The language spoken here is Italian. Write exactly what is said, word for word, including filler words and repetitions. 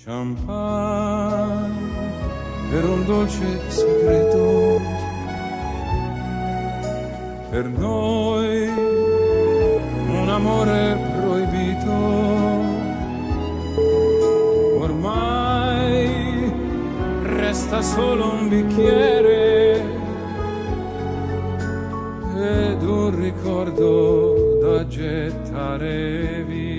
champagne per un dolce segreto, per noi un amore proibito, ormai resta solo un bicchiere ed un ricordo da gettare via.